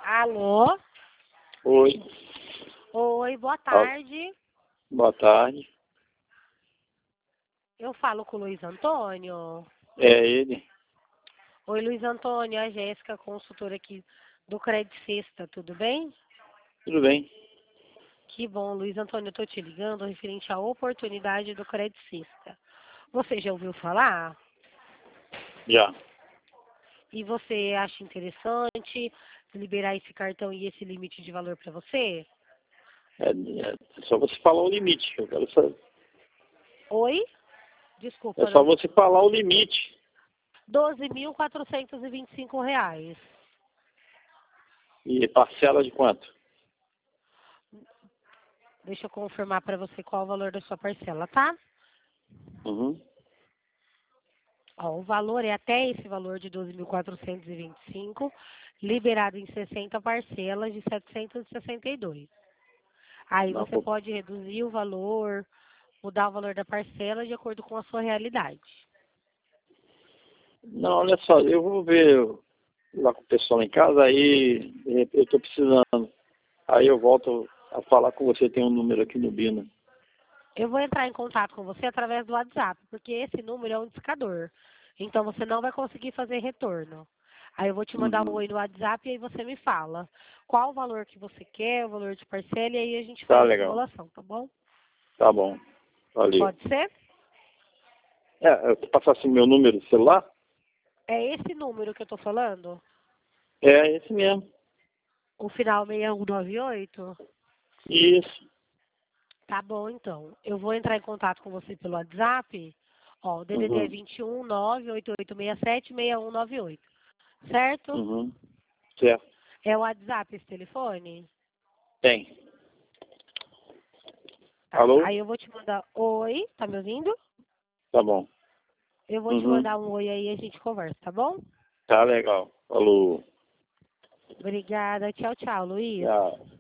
Alô? Oi. Oi, boa tarde. Boa tarde. Eu falo com o Luiz Antônio. É ele? Oi, Luiz Antônio, a Jéssica, consultora aqui do Credit Sexta, tudo bem? Tudo bem? Que bom, Luiz Antônio, eu estou te ligando referente à oportunidade do Credit Sexta. Você já ouviu falar? Já. E você acha interessante liberar esse cartão e esse limite de valor para você? É só você falar o limite. Eu quero saber. Oi? É Desculpa, só não. você falar o limite. R$ 12.425. E parcela de quanto? Deixa eu confirmar para você qual o valor da sua parcela, tá? Uhum. Ó, o valor é até esse valor de 12.425, liberado em 60 parcelas de 762. Aí Não, você pode reduzir o valor, mudar o valor da parcela de acordo com a sua realidade. não, olha só, eu vou ver lá com o pessoal em casa, aí de repente, eu estou precisando. Aí eu volto a falar com você, tem um número aqui no Bina. Eu vou entrar em contato com você através do WhatsApp, porque esse número é um discador. Então você não vai conseguir fazer retorno. Aí eu vou te mandar um Uhum. oi no WhatsApp e aí você me fala qual o valor que você quer, o valor de parcela, e aí a gente Tá faz a legal. simulação, tá bom? Tá bom. Valeu. Pode ser? Eu passasse o meu número de celular? É esse número que eu tô falando? É esse mesmo. O final 6198? Isso. Tá bom, então. Eu vou entrar em contato com você pelo WhatsApp. Ó, o DDD é Uhum. 21 98867 6198. Certo? Uhum. Certo. É o WhatsApp esse telefone? Tem. Tá. Alô? Aí eu vou te mandar oi, tá me ouvindo? Tá bom. Eu vou te Uhum. mandar um oi aí e a gente conversa, tá bom? Tá legal. Falou. Obrigada. Tchau, tchau, Luiz. Tchau.